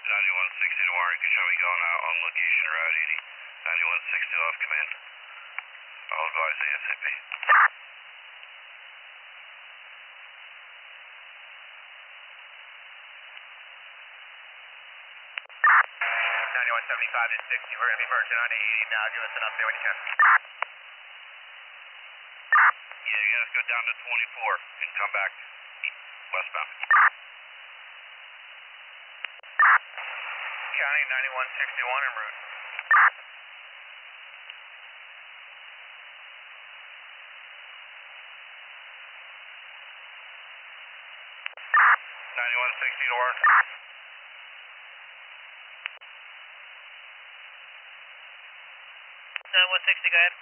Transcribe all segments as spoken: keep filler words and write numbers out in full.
ninety-one sixty to Warren, you can show me going out on location Route eighty. ninety-one sixty off command. I'll advise ASAP. ninety-one seventy-five to sixty, we're going to be merging on eighty now. Give us an update when you can. Yeah, you guys go down to twenty-four and come back westbound. County ninety-one sixty-one en route. ninety-one sixty to Warren. ninety-one sixty, go ahead.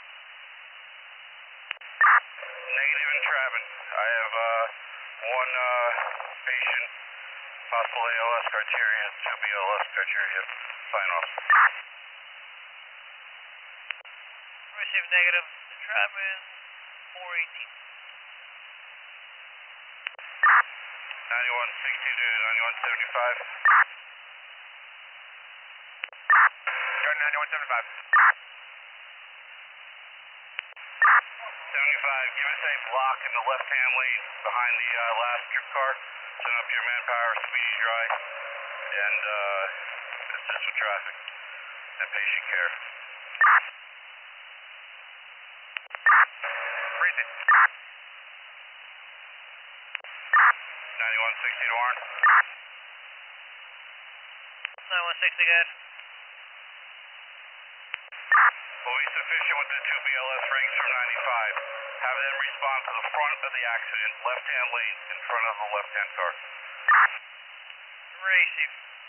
Negative in Traven. I have uh, one uh, patient, possible A L S criteria, two B L S criteria, sign off. Receive negative in Traven, four eighteen. ninety-one sixty to ninety-one seventy-five. Go to ninety-one seventy-five. seventy-five, give us a block in the left-hand lane behind the uh, last trip car. Send up your manpower, speedy dry, and uh, assist with traffic and patient care. Freeze it. ninety-one sixty to Warren. ninety-one sixty, go ahead. Will be sufficient with the two B L S rings from ninety-five. Have them respond to the front of the accident, left-hand lane, in front of the left-hand car. Receive.